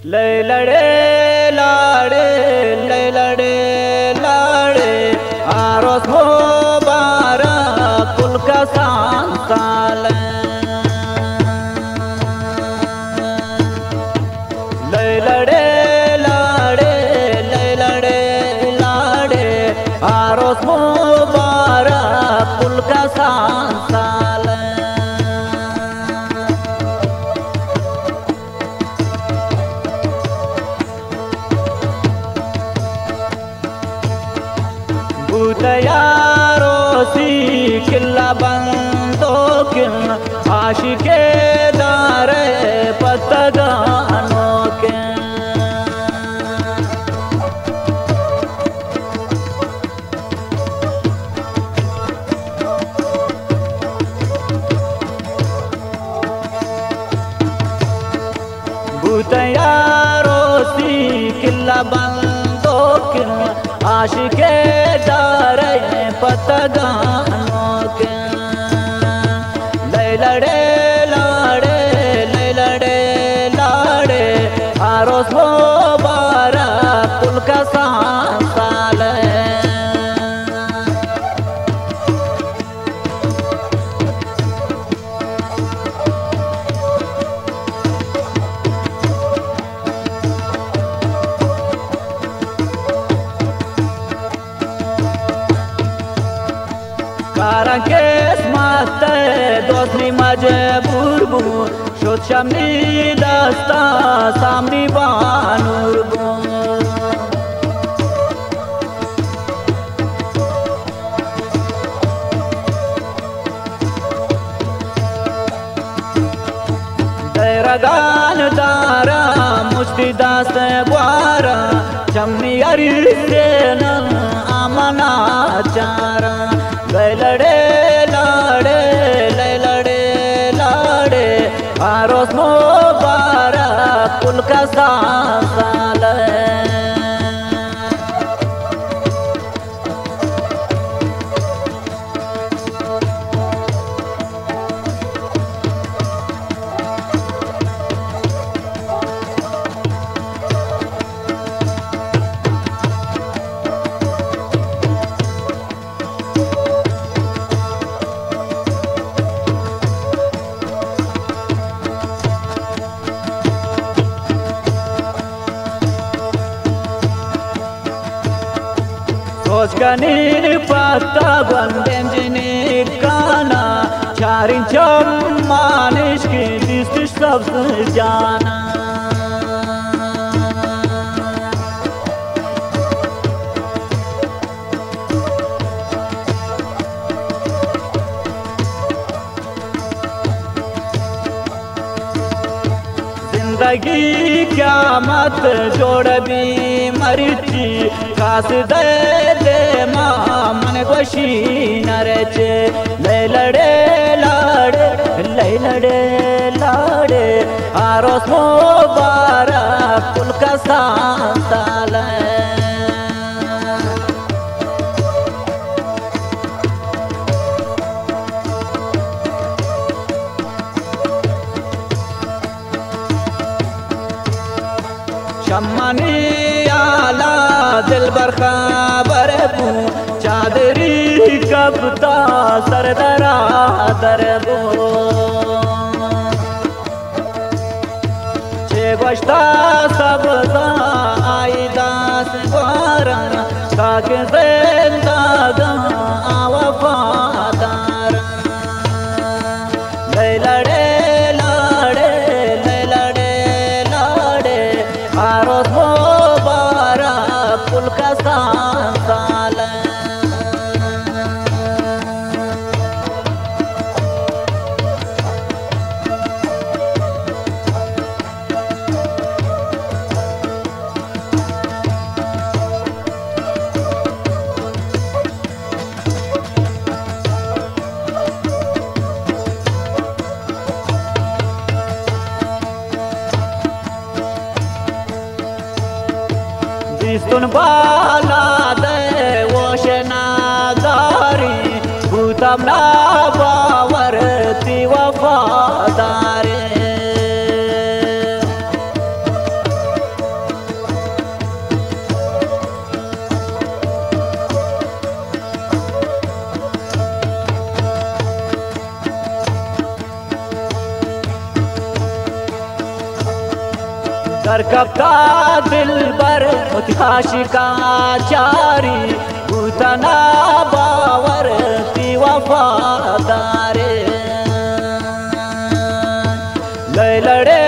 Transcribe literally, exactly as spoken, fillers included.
लय लड़े लाड़े लय लड़े लाड़े आरोस हो बारा कुल का सांसाल लय लड़े लाड़े लय लड़े लाड़े आरोस हो बारा कुल का सांसाल भूतयारो सी किल्ला बंदो किन आशिके दारे पतगानो के भूतयारो सी किल्ला बंदो किन आशिके दारे पतगानो के लय लड़े लाड़े लय लड़े लाड़े आरोस हो बारा कुल का सांसाल कारण के स्मात दोस्ती मजबूर बू शोध शमनी दस्ता सामनी बानूर बू दैरगान दारा मुश्ती दास बारा शमनी अरिसेन आमना चारा लय लड़े लाड़े लय लड़े लाड़े आरोस हो बारा कुल का सांसाल सोचकनी पत्ता बंदेंजनी काना चारिं चम्मानिश की दिस्तिश सबसे जाना जिंदगी क्या मत जोड़ भी मरिची खास दे दे माँ मन गोशी नरचे लय लड़े लाड़े लय लड़े लाड़े आरोस हो बारा कुल का सांसाल शम्मानी आला दिल बरखा बरबू चादरी कबता सरदरा दरबू छे गोश्ता सब आई दास बारन ताके जिंदा वफादार लय लड़े लाड़े लय लड़े लाड़े आरोस हो बारा कुल का सांसाल सुन बाला दे वोशना दारी भूतमना बावर ती वफादारे करकप्ता दिलबर मुतिहाशिकाचारी भूतना बावर ती वफादारे लय लड़े